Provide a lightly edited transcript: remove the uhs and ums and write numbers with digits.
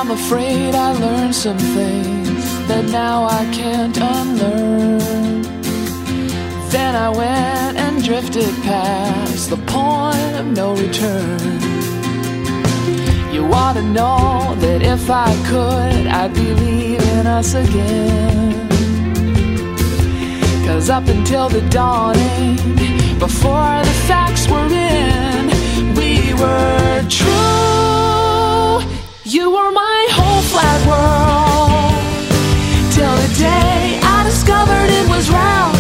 I'm afraid I learned some things that now I can't unlearn. Then I went and drifted past the point of no return. You ought to know that if I could, I'd believe in us again. 'Cause up until the dawning, before the facts were in, we were true. You were my whole flat world, till the day I discovered it was round.